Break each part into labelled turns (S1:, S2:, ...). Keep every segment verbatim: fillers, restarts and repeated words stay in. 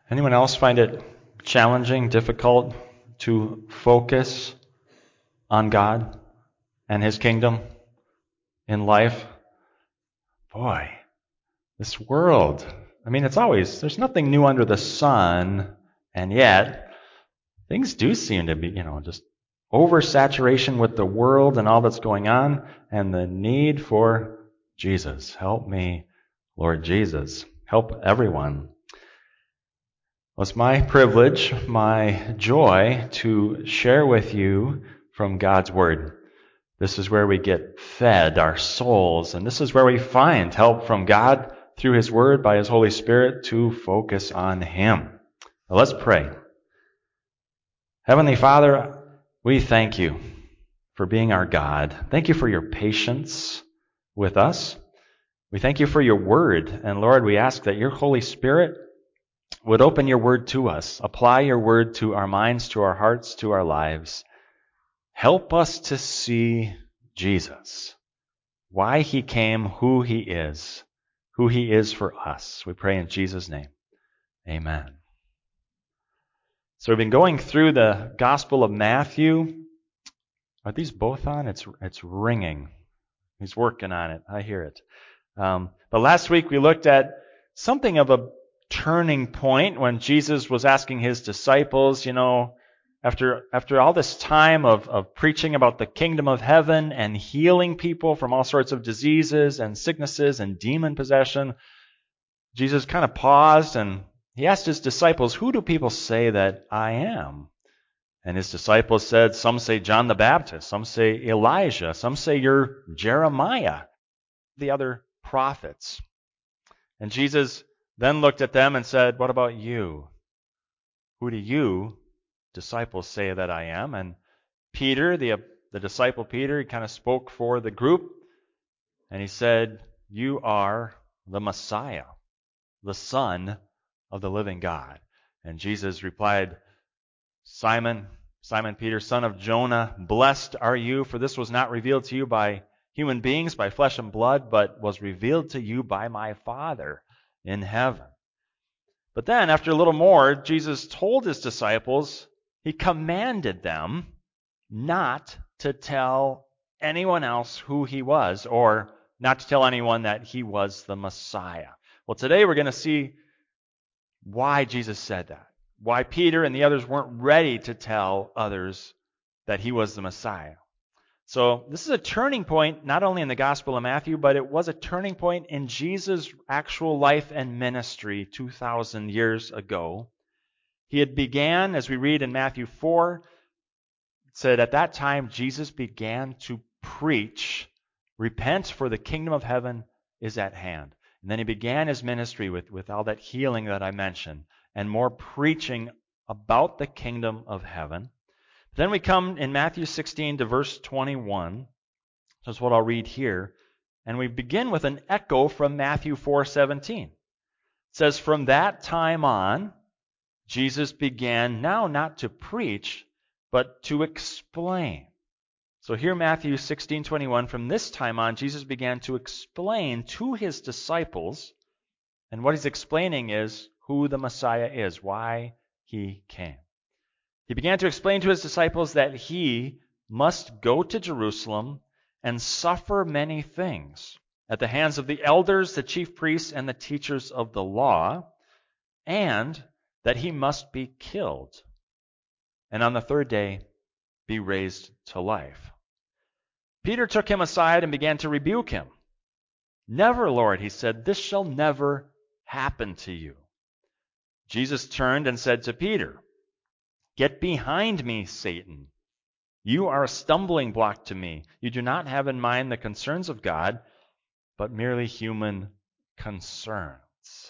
S1: Anyone else find it challenging, difficult to focus on God and His kingdom in life? Boy, this world. I mean, it's always, there's nothing new under the sun, and yet things do seem to be, you know, just oversaturation with the world and all that's going on, and the need for Jesus. Help me, Lord Jesus. Help everyone. Well, it's my privilege, my joy to share with you from God's Word. This is where we get fed our souls, and this is where we find help from God through His Word by His Holy Spirit to focus on Him. Now let's pray. Heavenly Father, we thank you for being our God. Thank you for your patience with us. We thank you for your Word, and Lord, we ask that your Holy Spirit would open your Word to us, apply your Word to our minds, to our hearts, to our lives. Help us to see Jesus, why He came, who He is, who He is for us. We pray in Jesus' name. Amen. So we've been going through the Gospel of Matthew. Are these both on? It's it's ringing. He's working on it. I hear it. Um, but last week we looked at something of a turning point when Jesus was asking His disciples, you know, After after all this time of, of preaching about the kingdom of heaven and healing people from all sorts of diseases and sicknesses and demon possession, Jesus kind of paused and He asked His disciples, who do people say that I am? And His disciples said, some say John the Baptist, some say Elijah, some say you're Jeremiah, the other prophets. And Jesus then looked at them and said, what about you? Who do you disciples say that I am? And Peter, the, the disciple Peter, he kind of spoke for the group, and he said, you are the Messiah, the Son of the living God. And Jesus replied, Simon, Simon Peter, son of Jonah, blessed are you, for this was not revealed to you by human beings, by flesh and blood, but was revealed to you by my Father in heaven. But then, after a little more, Jesus told His disciples, He commanded them not to tell anyone else who He was, or not to tell anyone that He was the Messiah. Well, today we're going to see why Jesus said that, why Peter and the others weren't ready to tell others that He was the Messiah. So this is a turning point not only in the Gospel of Matthew, but it was a turning point in Jesus' actual life and ministry two thousand years ago. He had began, as we read in Matthew four, it said, at that time Jesus began to preach, repent for the kingdom of heaven is at hand. And then He began His ministry with, with all that healing that I mentioned, and more preaching about the kingdom of heaven. Then we come in Matthew sixteen to verse twenty-one. That's what I'll read here. And we begin with an echo from Matthew four seventeen. It says, from that time on, Jesus began now not to preach, but to explain. So here Matthew sixteen twenty-one, from this time on, Jesus began to explain to His disciples, and what He's explaining is who the Messiah is, why He came. He began to explain to His disciples that He must go to Jerusalem and suffer many things at the hands of the elders, the chief priests, and the teachers of the law, and that He must be killed, and on the third day be raised to life. Peter took Him aside and began to rebuke Him. Never, Lord, he said, this shall never happen to you. Jesus turned and said to Peter, get behind me, Satan. You are a stumbling block to me. You do not have in mind the concerns of God, but merely human concerns.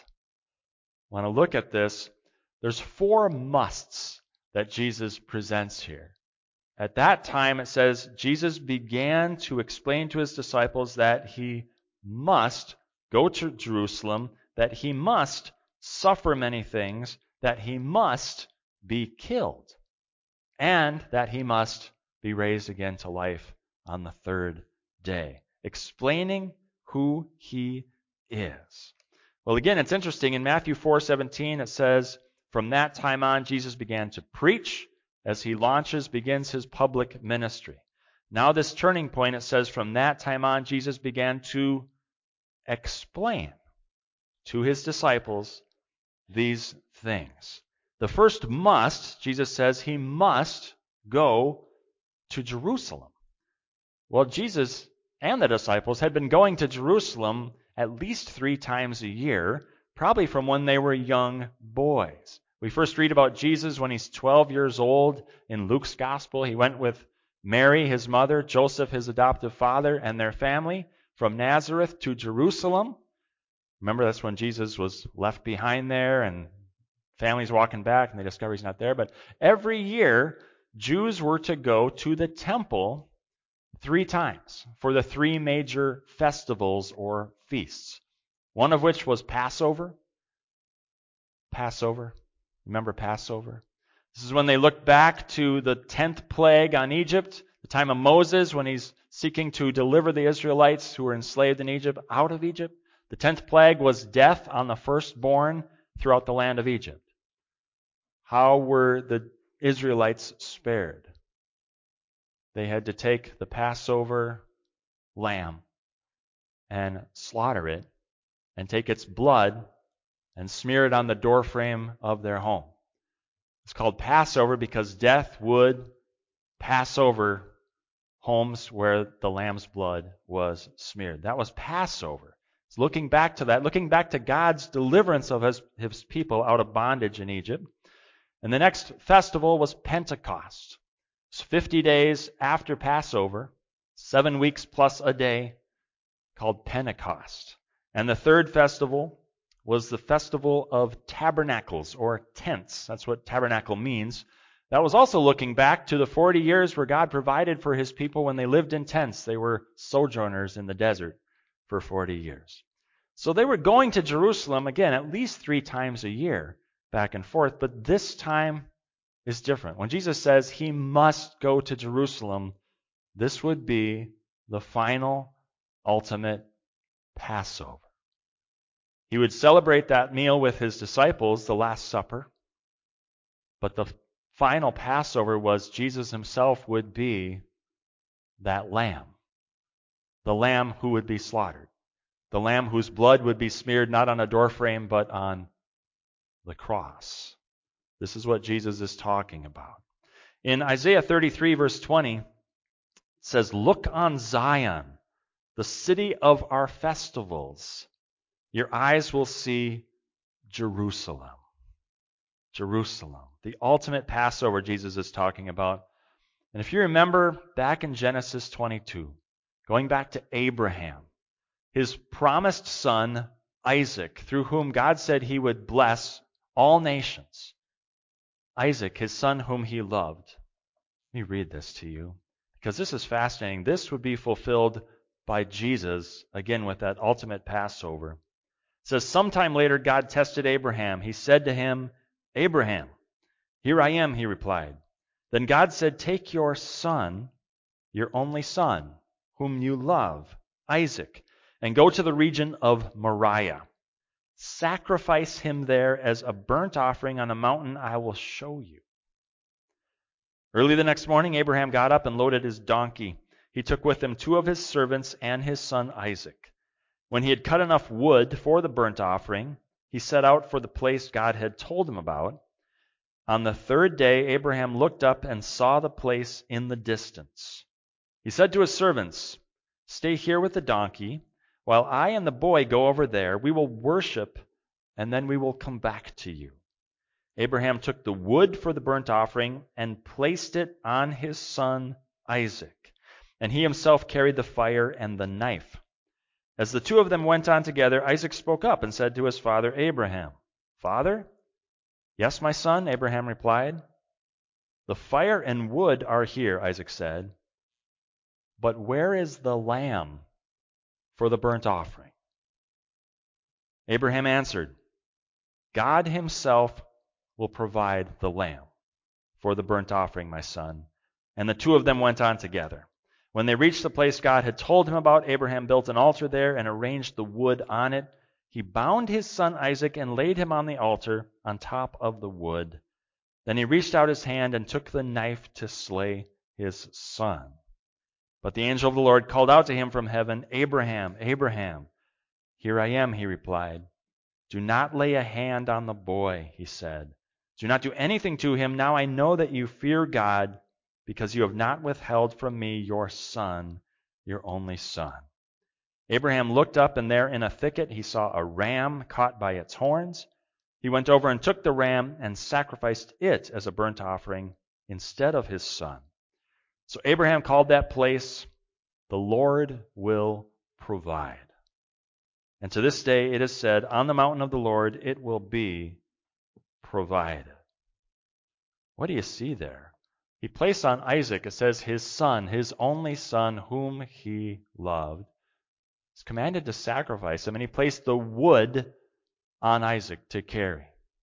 S1: Want to look at this? There's four musts that Jesus presents here. At that time, it says, Jesus began to explain to His disciples that He must go to Jerusalem, that He must suffer many things, that He must be killed, and that He must be raised again to life on the third day. Explaining who He is. Well, again, it's interesting. In Matthew four seventeen, it says, From that time on, Jesus began to preach as he launches, begins his public ministry. Now this turning point, it says, from that time on, Jesus began to explain to his disciples these things. The first must, Jesus says, he must go to Jerusalem. Well, Jesus and the disciples had been going to Jerusalem at least three times a year, probably from when they were young boys. We first read about Jesus when he's twelve years old in Luke's gospel. He went with Mary, his mother, Joseph, his adoptive father, and their family from Nazareth to Jerusalem. Remember, that's when Jesus was left behind there, and families walking back, and they discover he's not there. But every year, Jews were to go to the temple three times for the three major festivals or feasts. One of which was Passover. Passover. Remember Passover? This is when they look back to the tenth plague on Egypt, the time of Moses when he's seeking to deliver the Israelites who were enslaved in Egypt out of Egypt. The tenth plague was death on the firstborn throughout the land of Egypt. How were the Israelites spared? They had to take the Passover lamb and slaughter it and take its blood and smear it on the doorframe of their home. It's called Passover because death would pass over homes where the lamb's blood was smeared. That was Passover. It's looking back to that, looking back to God's deliverance of his, his people out of bondage in Egypt. And the next festival was Pentecost. It's fifty days after Passover, seven weeks plus a day, called Pentecost. And the third festival was the Festival of Tabernacles, or tents. That's what tabernacle means. That was also looking back to the forty years where God provided for his people when they lived in tents. They were sojourners in the desert for forty years. So they were going to Jerusalem, again, at least three times a year, back and forth, but this time is different. When Jesus says he must go to Jerusalem, this would be the final, ultimate Passover. He would celebrate that meal with his disciples, the Last Supper, but the final Passover was Jesus himself would be that lamb, the lamb who would be slaughtered, the lamb whose blood would be smeared not on a doorframe but on the cross. This is what Jesus is talking about. In Isaiah thirty-three, verse twenty, it says, "Look on Zion, the city of our festivals. Your eyes will see Jerusalem." Jerusalem, the ultimate Passover Jesus is talking about. And if you remember back in Genesis twenty-two, going back to Abraham, his promised son, Isaac, through whom God said he would bless all nations. Isaac, his son whom he loved. Let me read this to you, because this is fascinating. This would be fulfilled by Jesus, again with that ultimate Passover. It says, "Sometime later God tested Abraham. He said to him, 'Abraham.' 'Here I am,' he replied. Then God said, 'Take your son, your only son, whom you love, Isaac, and go to the region of Moriah. Sacrifice him there as a burnt offering on a mountain I will show you.' Early the next morning, Abraham got up and loaded his donkey. He took with him two of his servants and his son Isaac. When he had cut enough wood for the burnt offering, he set out for the place God had told him about. On the third day, Abraham looked up and saw the place in the distance. He said to his servants, 'Stay here with the donkey, while I and the boy go over there. We will worship, and then we will come back to you.' Abraham took the wood for the burnt offering and placed it on his son Isaac, and he himself carried the fire and the knife. As the two of them went on together, Isaac spoke up and said to his father Abraham, 'Father?' 'Yes, my son,' Abraham replied. 'The fire and wood are here,' Isaac said, 'but where is the lamb for the burnt offering?' Abraham answered, 'God himself will provide the lamb for the burnt offering, my son.' And the two of them went on together. When they reached the place God had told him about, Abraham built an altar there and arranged the wood on it. He bound his son Isaac and laid him on the altar on top of the wood. Then he reached out his hand and took the knife to slay his son. But the angel of the Lord called out to him from heaven, "Abraham, Abraham." "Here I am," he replied. "Do not lay a hand on the boy," he said. "Do not do anything to him. Now I know that you fear God, because you have not withheld from me your son, your only son." Abraham looked up, and there in a thicket he saw a ram caught by its horns. He went over and took the ram and sacrificed it as a burnt offering instead of his son. So Abraham called that place, "The Lord will provide." And to this day it is said, "On the mountain of the Lord it will be provided." What do you see there? He placed on Isaac, it says, his son, his only son, whom he loved. He's commanded to sacrifice him, and he placed the wood on Isaac to carry.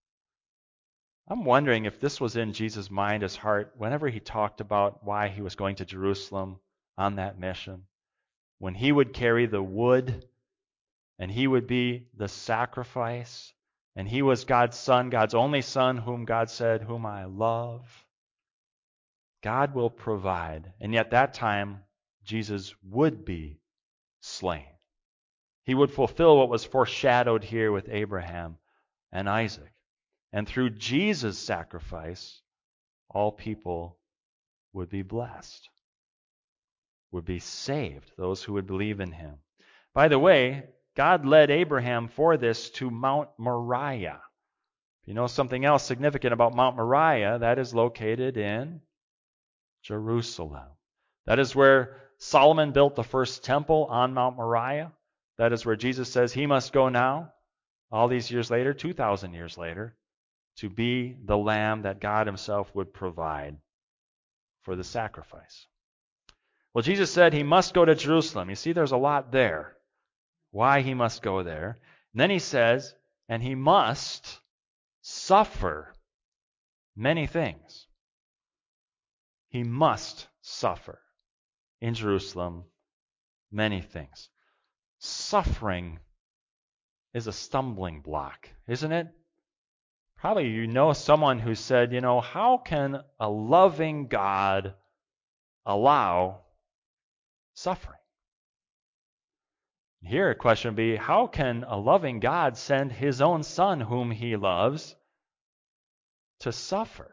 S1: I'm wondering if this was in Jesus' mind, his heart, whenever he talked about why he was going to Jerusalem on that mission. When he would carry the wood, and he would be the sacrifice, and he was God's son, God's only son, whom God said, "Whom I love." God will provide. And yet that time, Jesus would be slain. He would fulfill what was foreshadowed here with Abraham and Isaac. And through Jesus' sacrifice, all people would be blessed, would be saved, those who would believe in him. By the way, God led Abraham for this to Mount Moriah. If you know something else significant about Mount Moriah, that is located in Jerusalem. That is where Solomon built the first temple on Mount Moriah. That is where Jesus says he must go now, all these years later, two thousand years later, to be the lamb that God himself would provide for the sacrifice. Well, Jesus said he must go to Jerusalem. You see, there's a lot there. Why he must go there. And then he says, and he must suffer many things. He must suffer in Jerusalem many things. Suffering is a stumbling block, isn't it? Probably you know someone who said, you know, how can a loving God allow suffering? Here a question would be, how can a loving God send his own son whom he loves to suffer?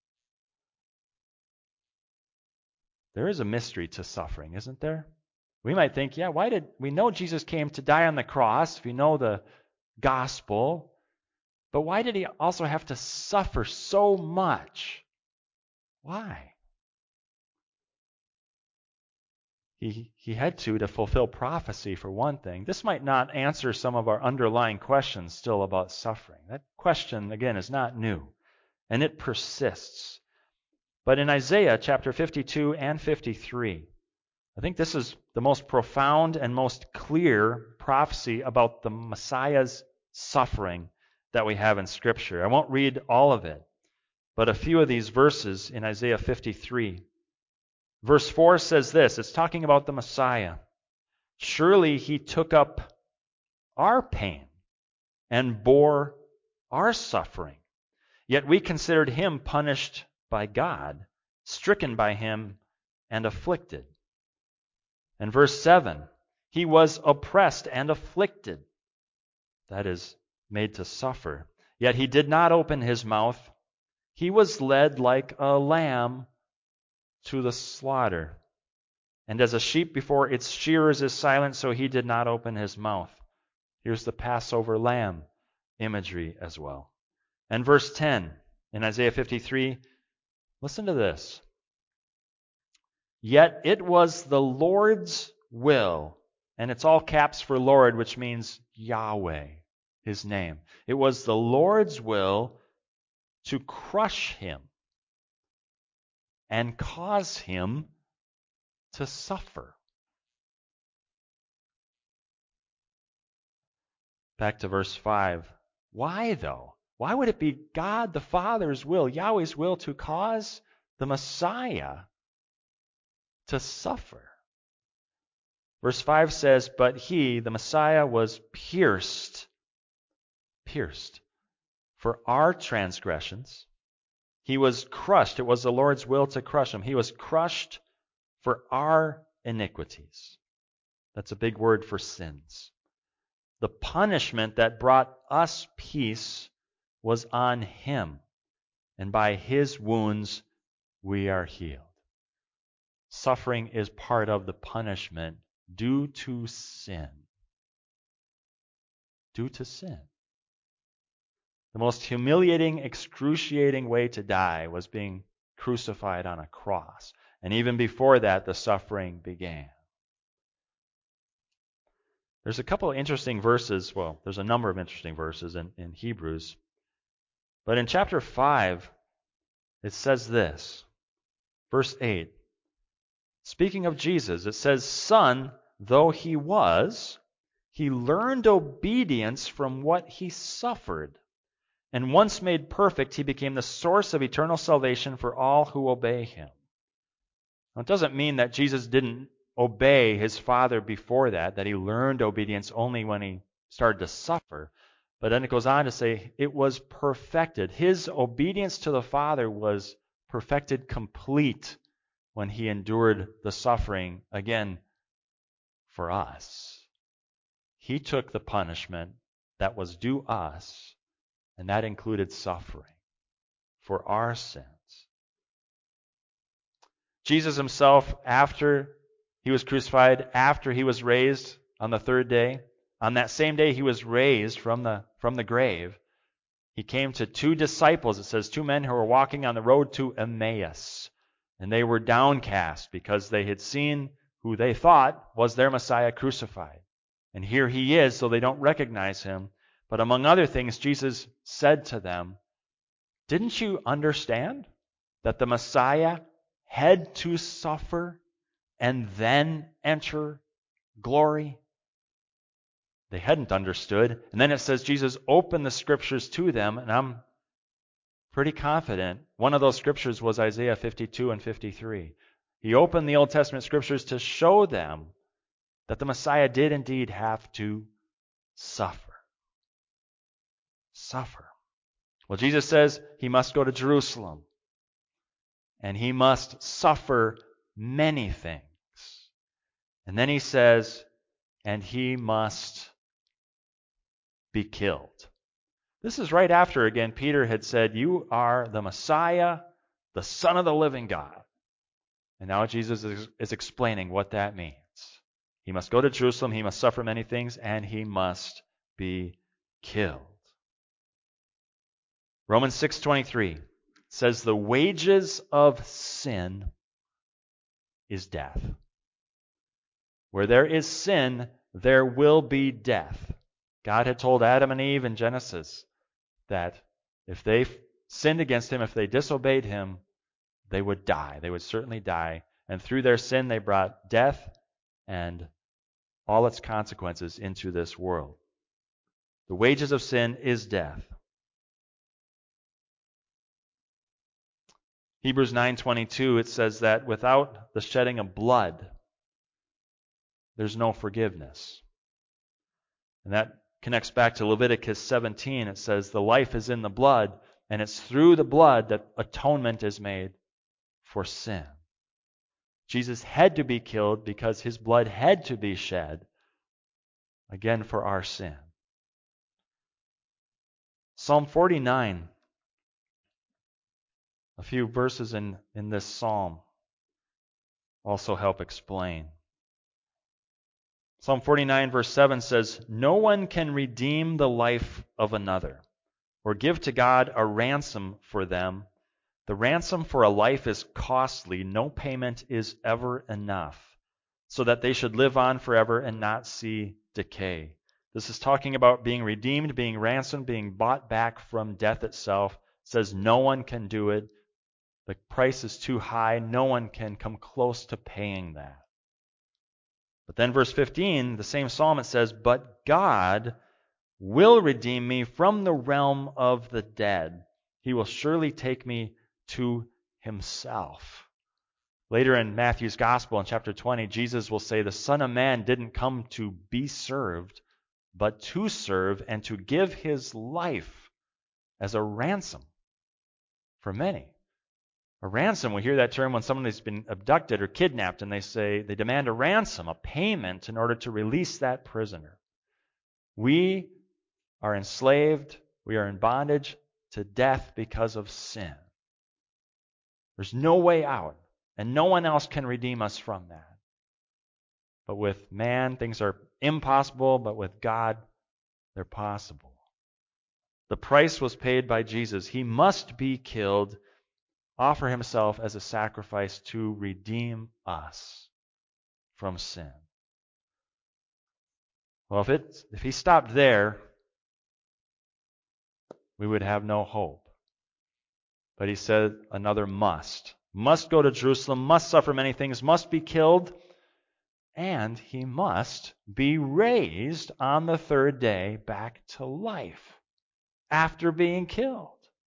S1: There is a mystery to suffering, isn't there? We might think, yeah, why did we know Jesus came to die on the cross, if you know the gospel, but why did he also have to suffer so much? Why? He, he had to to fulfill prophecy, for one thing. This might not answer some of our underlying questions still about suffering. That question, again, is not new, and it persists. But in Isaiah chapter fifty-two and fifty-three, I think this is the most profound and most clear prophecy about the Messiah's suffering that we have in Scripture. I won't read all of it, but a few of these verses in Isaiah fifty-three. Verse four says this, it's talking about the Messiah. "Surely he took up our pain and bore our suffering, yet we considered him punished by God, stricken by him and afflicted." And verse seven, "He was oppressed and afflicted," that is, made to suffer, "yet he did not open his mouth. He was led like a lamb to the slaughter, and as a sheep before its shearers is silent, so he did not open his mouth." Here's the Passover lamb imagery as well. And verse ten in Isaiah fifty-three, listen to this. "Yet it was the Lord's will," and it's all caps for Lord, which means Yahweh, his name. "It was the Lord's will to crush him and cause him to suffer." Back to verse five. Why, though? Why would it be God the Father's will, Yahweh's will, to cause the Messiah to suffer? Verse five says, "But he," the Messiah, "was pierced pierced for our transgressions. He was crushed. It was the Lord's will to crush him. He was crushed for our iniquities. That's a big word for sins. The punishment that brought us peace was on him, and by his wounds we are healed. Suffering is part of the punishment due to sin. Due to sin. The most humiliating, excruciating way to die was being crucified on a cross. And even before that, the suffering began. There's a couple of interesting verses. Well, there's a number of interesting verses in, in Hebrews. But in chapter five, it says this. Verse eight. Speaking of Jesus, it says, Son, though he was, he learned obedience from what he suffered. And once made perfect, he became the source of eternal salvation for all who obey him. Now, it doesn't mean that Jesus didn't obey his Father before that, that he learned obedience only when he started to suffer. But then it goes on to say it was perfected. His obedience to the Father was perfected complete when he endured the suffering, again, for us. He took the punishment that was due us, and that included suffering for our sins. Jesus himself, after he was crucified, after he was raised on the third day, on that same day he was raised from the, from the grave, he came to two disciples. It says two men who were walking on the road to Emmaus. And they were downcast because they had seen who they thought was their Messiah crucified. And here he is, so they don't recognize him. But among other things, Jesus said to them, didn't you understand that the Messiah had to suffer and then enter glory? They hadn't understood. And then it says Jesus opened the scriptures to them, and I'm pretty confident one of those scriptures was Isaiah fifty-two and fifty-three. He opened the Old Testament scriptures to show them that the Messiah did indeed have to suffer. Suffer. Well, Jesus says he must go to Jerusalem. And he must suffer many things. And then he says, and he must be killed. This is right after, again, Peter had said, you are the Messiah, the Son of the living God. And now Jesus is, is explaining what that means. He must go to Jerusalem, he must suffer many things, and he must be killed. Romans six twenty-three says the wages of sin is death. Where there is sin, there will be death. God had told Adam and Eve in Genesis that if they sinned against him, if they disobeyed him, they would die. They would certainly die. And through their sin, they brought death and all its consequences into this world. The wages of sin is death. Hebrews nine twenty-two, it says that without the shedding of blood, there's no forgiveness. And that connects back to Leviticus seventeen. It says the life is in the blood, and it's through the blood that atonement is made for sin. Jesus had to be killed because his blood had to be shed, again, for our sin. Psalm forty-nine, a few verses in, in this psalm also help explain. Psalm forty-nine verse seven says, no one can redeem the life of another or give to God a ransom for them. The ransom for a life is costly. No payment is ever enough, so that they should live on forever and not see decay. This is talking about being redeemed, being ransomed, being bought back from death itself. It says no one can do it. The price is too high. No one can come close to paying that. But then verse fifteen, the same psalm, it says, but God will redeem me from the realm of the dead. He will surely take me to himself. Later in Matthew's Gospel in chapter twenty, Jesus will say, the Son of Man didn't come to be served, but to serve and to give his life as a ransom for many. A ransom, we hear that term when someone has been abducted or kidnapped, and they say they demand a ransom, a payment, in order to release that prisoner. We are enslaved, we are in bondage to death because of sin. There's no way out, and no one else can redeem us from that. But with man, things are impossible, but with God, they're possible. The price was paid by Jesus. He must be killed, offer himself as a sacrifice to redeem us from sin. Well, if it if he stopped there, we would have no hope. But he said another must. Must go to Jerusalem, must suffer many things, must be killed, and he must be raised on the third day back to life after being killed.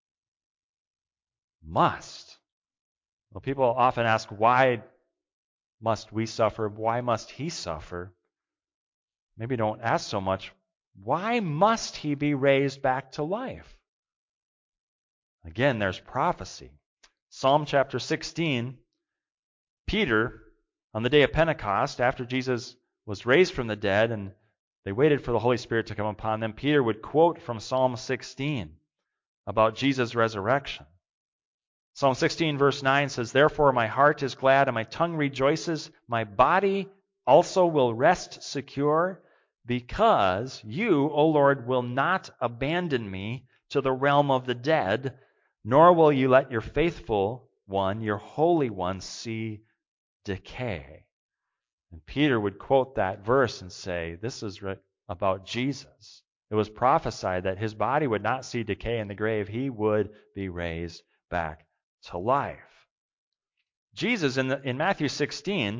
S1: Must. Well, people often ask, why must we suffer? Why must he suffer? Maybe don't ask so much, why must he be raised back to life? Again, there's prophecy. Psalm chapter sixteen, Peter, on the day of Pentecost, after Jesus was raised from the dead and they waited for the Holy Spirit to come upon them, Peter would quote from Psalm sixteen about Jesus' resurrection. Psalm sixteen verse nine says, "Therefore my heart is glad and my tongue rejoices. My body also will rest secure, because you, O Lord, will not abandon me to the realm of the dead, nor will you let your faithful one, your Holy One, see decay." And Peter would quote that verse and say, this is about Jesus. It was prophesied that his body would not see decay in the grave. He would be raised back to life. Jesus, in, the, in Matthew sixteen,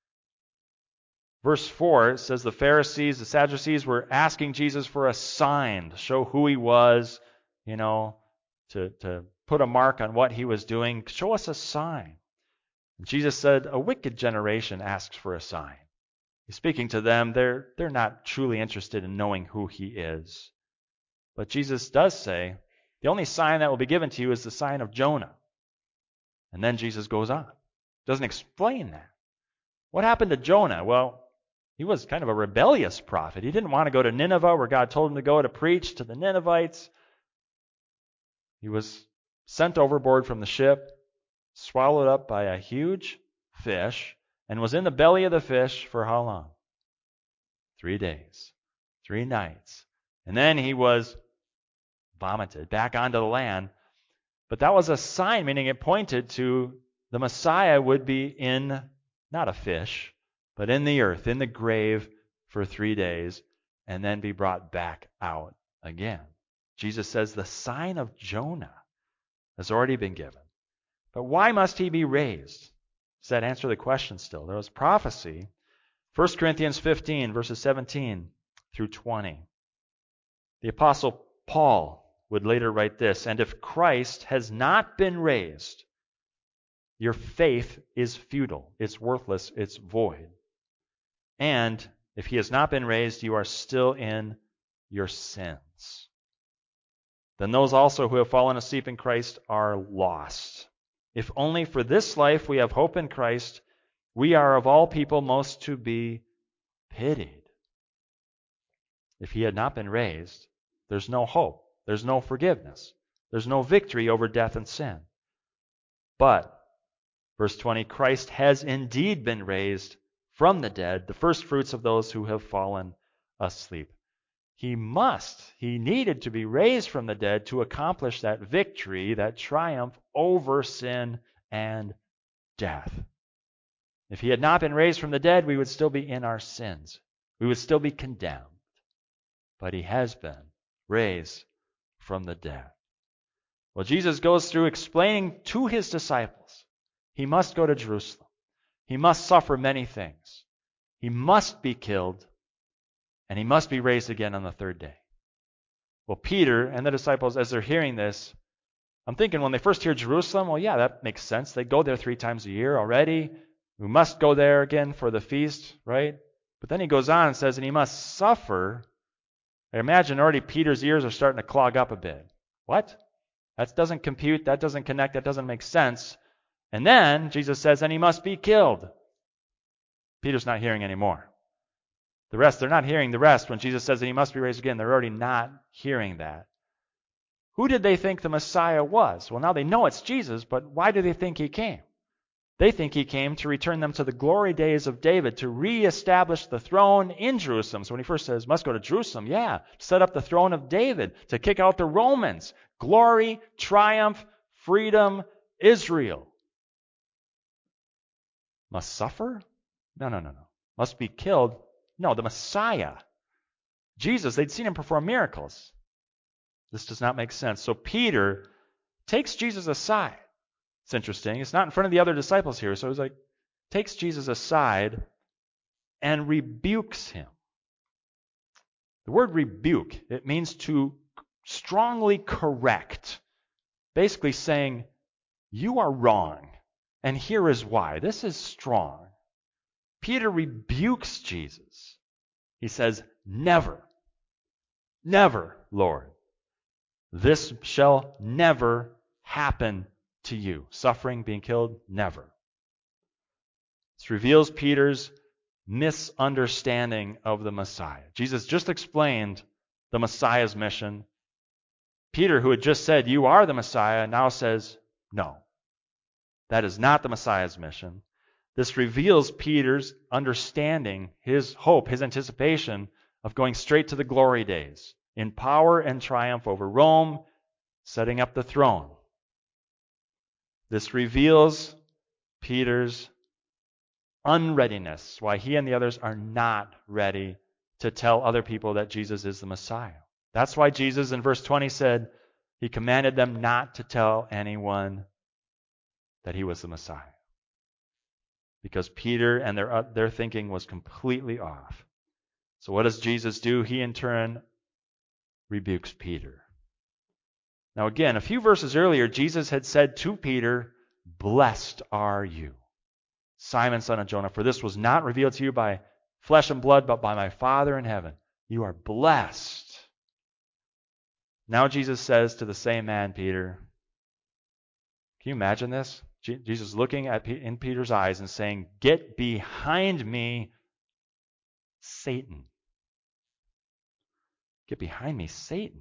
S1: verse four, it says the Pharisees, the Sadducees were asking Jesus for a sign to show who he was, you know, to, to put a mark on what he was doing. Show us a sign. Jesus said, a wicked generation asks for a sign. He's speaking to them. They're, they're not truly interested in knowing who he is. But Jesus does say, the only sign that will be given to you is the sign of Jonah. And then Jesus goes on. Doesn't explain that. What happened to Jonah? Well, he was kind of a rebellious prophet. He didn't want to go to Nineveh, where God told him to go to preach to the Ninevites. He was sent overboard from the ship, swallowed up by a huge fish, and was in the belly of the fish for how long? Three days, three nights. And then he was vomited back onto the land. But that was a sign, meaning it pointed to the Messiah would be in, not a fish, but in the earth, in the grave for three days, and then be brought back out again. Jesus says the sign of Jonah has already been given. But why must he be raised? Does that answer the question still? There was prophecy. First Corinthians fifteen, verses seventeen through twenty. The Apostle Paul would later write this, "And if Christ has not been raised, your faith is futile, it's worthless, it's void. And if he has not been raised, you are still in your sins. Then those also who have fallen asleep in Christ are lost. If only for this life we have hope in Christ, we are of all people most to be pitied." If he had not been raised, there's no hope. There's no forgiveness. There's no victory over death and sin. But, verse twenty, Christ has indeed been raised from the dead, the first fruits of those who have fallen asleep. He must, he needed to be raised from the dead to accomplish that victory, that triumph over sin and death. If he had not been raised from the dead, we would still be in our sins. We would still be condemned. But he has been raised from the dead. Well, Jesus goes through explaining to his disciples, he must go to Jerusalem. He must suffer many things. He must be killed. And he must be raised again on the third day. Well, Peter and the disciples, as they're hearing this, I'm thinking when they first hear Jerusalem, well, yeah, that makes sense. They go there three times a year already. We must go there again for the feast, right? But then he goes on and says, and he must suffer I imagine already Peter's ears are starting to clog up a bit. What? That doesn't compute. That doesn't connect. That doesn't make sense. And then Jesus says, and he must be killed. Peter's not hearing anymore. The rest, they're not hearing the rest. When Jesus says that he must be raised again, they're already not hearing that. Who did they think the Messiah was? Well, now they know it's Jesus, but why do they think he came? They think he came to return them to the glory days of David, to reestablish the throne in Jerusalem. So when he first says, must go to Jerusalem, yeah, set up the throne of David, to kick out the Romans. Glory, triumph, freedom, Israel. Must suffer? No, no, no, no. Must be killed? No, the Messiah. Jesus, they'd seen him perform miracles. This does not make sense. So Peter takes Jesus aside. It's interesting. It's not in front of the other disciples here. So he's like, takes Jesus aside and rebukes him. The word rebuke, it means to strongly correct. Basically saying, you are wrong. And here is why. This is strong. Peter rebukes Jesus. He says, never, never, Lord. This shall never happen to you. Suffering, being killed, never. This reveals Peter's misunderstanding of the Messiah. Jesus just explained the Messiah's mission. Peter, who had just said, you are the Messiah, now says, no. That is not the Messiah's mission. This reveals Peter's understanding, his hope, his anticipation of going straight to the glory days in power and triumph over Rome, setting up the throne. This reveals Peter's unreadiness, why he and the others are not ready to tell other people that Jesus is the Messiah. That's why Jesus in verse twenty said he commanded them not to tell anyone that he was the Messiah. Because Peter and their, their thinking was completely off. So what does Jesus do? He in turn rebukes Peter. Now again, a few verses earlier, Jesus had said to Peter, blessed are you, Simon, son of Jonah, for this was not revealed to you by flesh and blood, but by my Father in heaven. You are blessed. Now Jesus says to the same man, Peter, can you imagine this? Jesus looking at in Peter's eyes and saying, get behind me, Satan. Get behind me, Satan.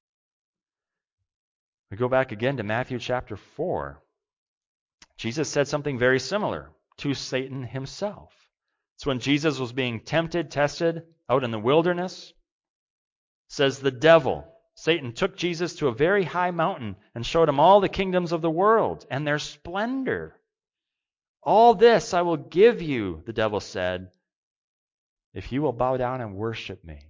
S1: We go back again to Matthew chapter four. Jesus said something very similar to Satan himself. It's when Jesus was being tempted, tested out in the wilderness. It says the devil, Satan, took Jesus to a very high mountain and showed him all the kingdoms of the world and their splendor. All this I will give you, the devil said, if you will bow down and worship me.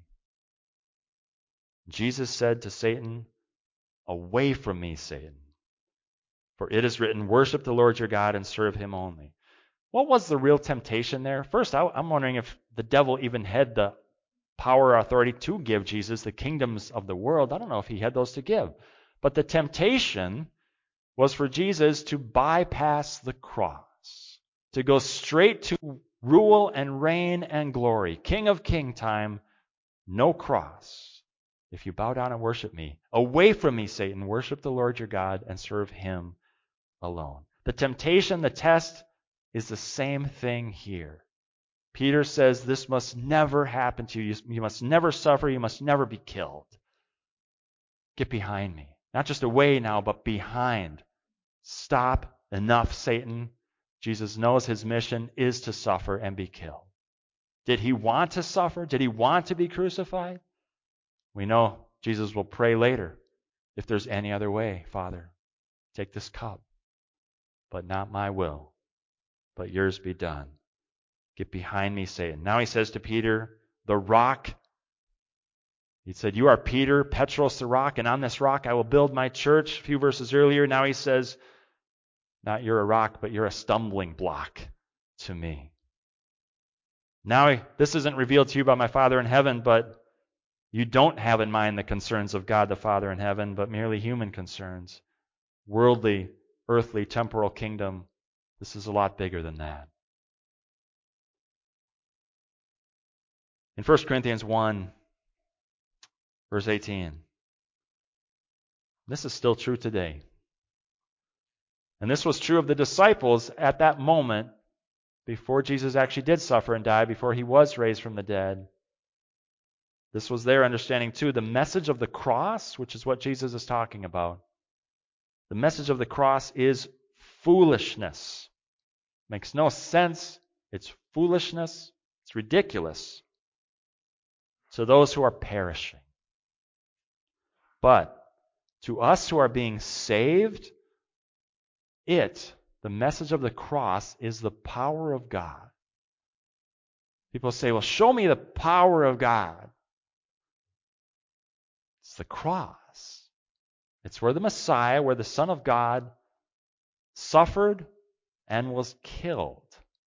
S1: Jesus said to Satan, away from me, Satan. For it is written, worship the Lord your God and serve him only. What was the real temptation there? First, I'm wondering if the devil even had the power or authority to give Jesus the kingdoms of the world. I don't know if he had those to give. But the temptation was for Jesus to bypass the cross, to go straight to rule and reign and glory. King of king time, no cross. If you bow down and worship me, away from me, Satan, worship the Lord your God and serve him alone. The temptation, the test, is the same thing here. Peter says this must never happen to you. You must never suffer. You must never be killed. Get behind me. Not just away now, but behind. Stop. Enough, Satan. Jesus knows his mission is to suffer and be killed. Did he want to suffer? Did he want to be crucified? We know Jesus will pray later, if there's any other way, Father, take this cup, but not my will, but yours be done. Get behind me, Satan. Now he says to Peter, the rock. He said, you are Peter, Petros the rock, and on this rock I will build my church. A few verses earlier, now he says, not you're a rock, but you're a stumbling block to me. Now this isn't revealed to you by my Father in heaven, but you don't have in mind the concerns of God the Father in heaven, but merely human concerns. Worldly, earthly, temporal kingdom. This is a lot bigger than that. In First Corinthians one, Verse eighteen. This is still true today. And this was true of the disciples at that moment before Jesus actually did suffer and die, before he was raised from the dead. This was their understanding too. The message of the cross, which is what Jesus is talking about, the message of the cross is foolishness. Makes no sense. It's foolishness. It's ridiculous to those who are perishing. But to us who are being saved, it, the message of the cross, is the power of God. People say, well, show me the power of God. It's the cross. It's where the Messiah, where the Son of God, suffered and was killed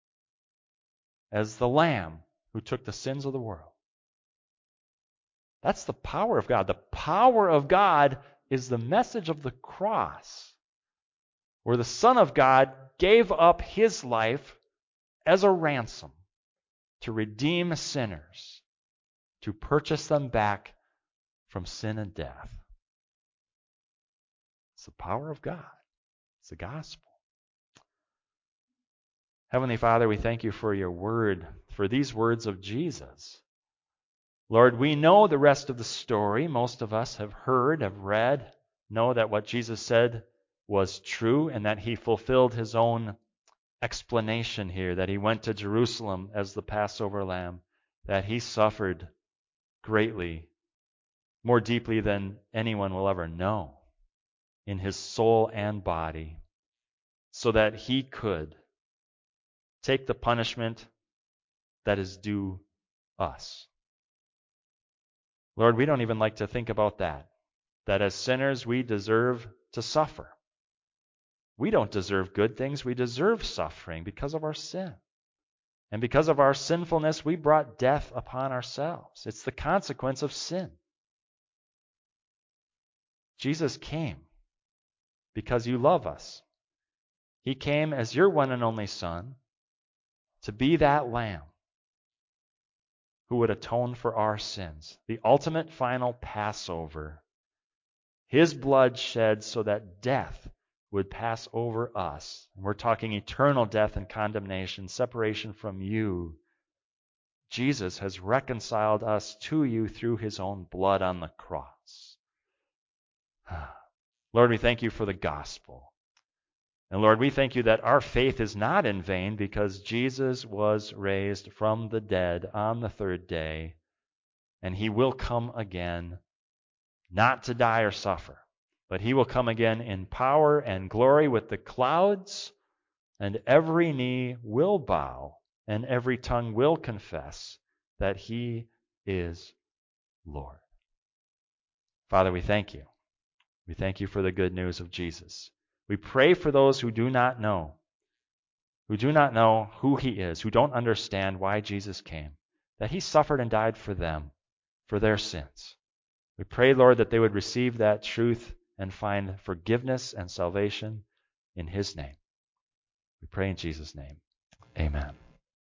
S1: as the Lamb who took the sins of the world. That's the power of God. The power of God is the message of the cross, where the Son of God gave up his life as a ransom to redeem sinners, to purchase them back from sin and death. It's the power of God. It's the gospel. Heavenly Father, we thank you for your word, for these words of Jesus. Lord, we know the rest of the story. Most of us have heard, have read, know that what Jesus said was true and that he fulfilled his own explanation here, that he went to Jerusalem as the Passover lamb, that he suffered greatly, more deeply than anyone will ever know, in his soul and body, so that he could take the punishment that is due us. Lord, we don't even like to think about that, that as sinners we deserve to suffer. We don't deserve good things. We deserve suffering because of our sin. And because of our sinfulness, we brought death upon ourselves. It's the consequence of sin. Jesus came because you love us. He came as your one and only Son to be that Lamb who would atone for our sins, the ultimate final Passover. His blood shed so that death would pass over us. We're talking eternal death and condemnation, separation from you. Jesus has reconciled us to you through his own blood on the cross. Lord, we thank you for the gospel. And Lord, we thank you that our faith is not in vain because Jesus was raised from the dead on the third day, and he will come again, not to die or suffer, but he will come again in power and glory with the clouds, and every knee will bow and every tongue will confess that he is Lord. Father, we thank you. We thank you for the good news of Jesus. We pray for those who do not know, who do not know who he is, who don't understand why Jesus came, that he suffered and died for them, for their sins. We pray, Lord, that they would receive that truth and find forgiveness and salvation in his name. We pray in Jesus' name. Amen.